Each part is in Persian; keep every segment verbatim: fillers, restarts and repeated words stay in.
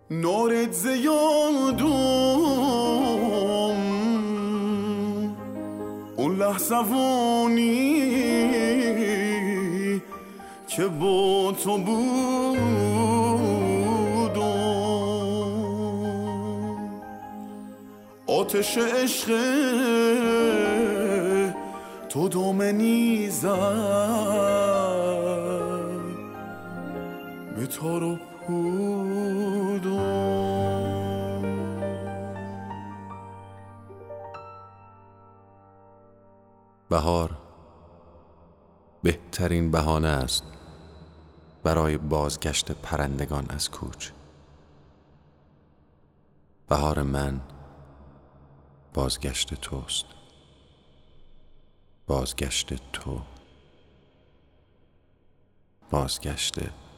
نارت زیادم اون لحظوانی که با تو بودم، آتش عشق تو دامنی زد به تار و پودم. بهار بهترین بهانه است برای بازگشت پرندگان از کوچ. بهار من بازگشت توست، بازگشت تو، بازگشت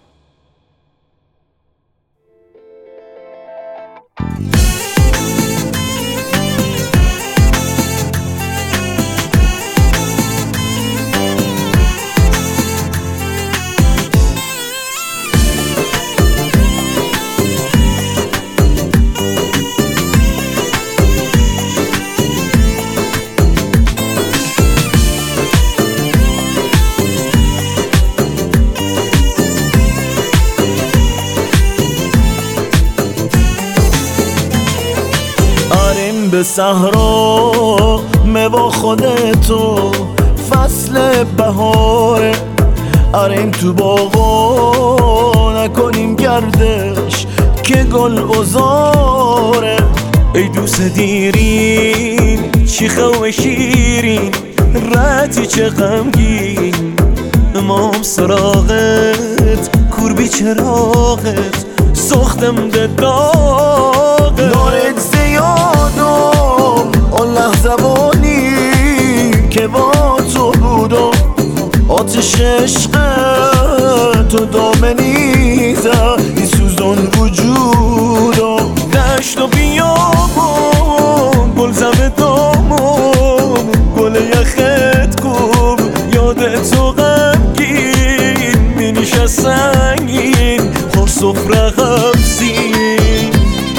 به صحرا موا خودتو فصل بهاره، آریم تو باغا نکنیم گردش که گل بزاره. ای دوست دیرین شیخه و شیرین رتی چه غمگین، امام سراغت کوربی چراغت سختم ده داغت. نارت زیادم اون لحظوانی که با تو بودم، آتش عشق تو دامنی زد این سوزان وجودم. دشت و بیابون گل زم دامون گل یخت کن یاد تو غمگین مینیش سنگین خور سفره غمزین.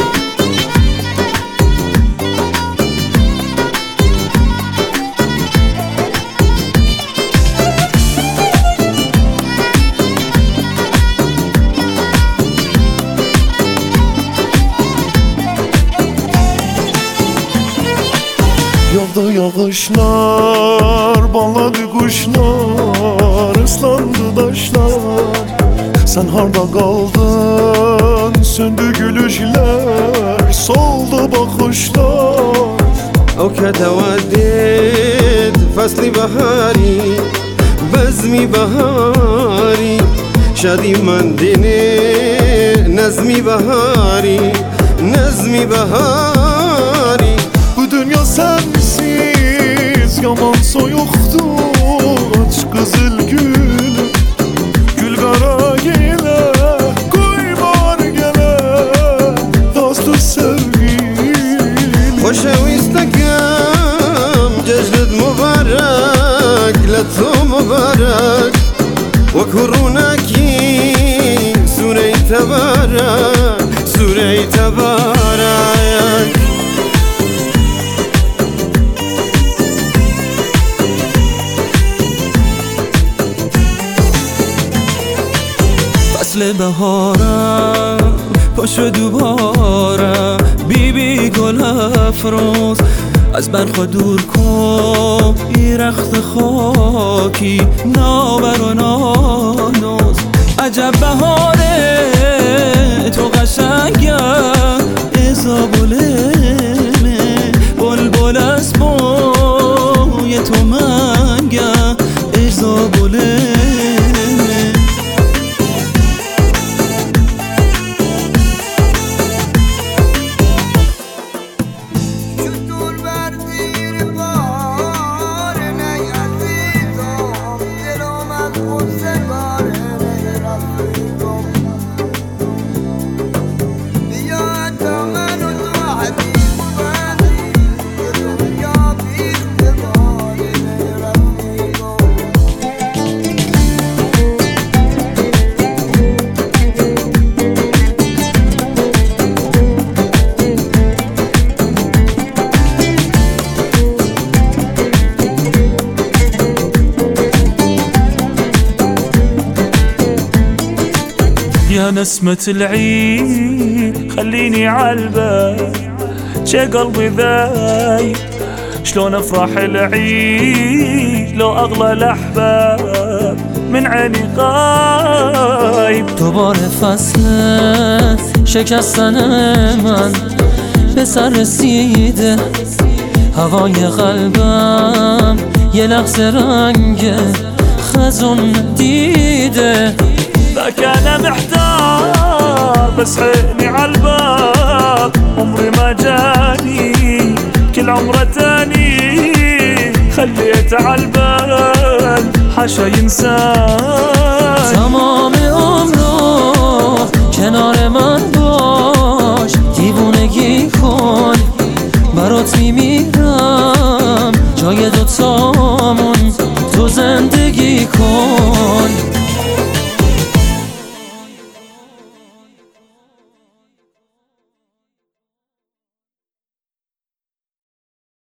Yağdı yağışlar, bağladı kuşlar, ıslandı taşlar. Sen harda kaldın, söndü gülüşler, soldu bakışlar. أو كتودد فصل بهاری بزمی بهاری شادی من دینه نظمی بهاری نظمی بهاری. Bu dünya sensiz yaman soyuktu, aç kızıl gül gül kara gele koy var gele dostu sevgilim. خوشویستکم جشنت مبارک لطو مبارک و کرونکی سوره تبارک سوره تبارک. فصل بهارم پاشو دوباره بی بی گل افروز از برخوا دور کن ای رخت خاکی نابر و نانوز. عجب بهاره تو قشنگه ازابولمه بلبل از بوی تو منگه ازابولمه. يا نسمة العيد خليني عالبال شي قلبي ذايب شلون افرح العيد لو اغلى الاحباب من عيني غايب. دوباره فصل شکستن من به سر رسیده هوای قلبم یه لحظه رنگ خزون دیده. ذاك انا محتار بس عيني عالباب عمري ما جاني كل عمره تاني خليت عالبال حاشا ينسان. تمام عمرو کنار من باش دیوونگی کن برات میمیرم جای دوتامون تو زندگی کن.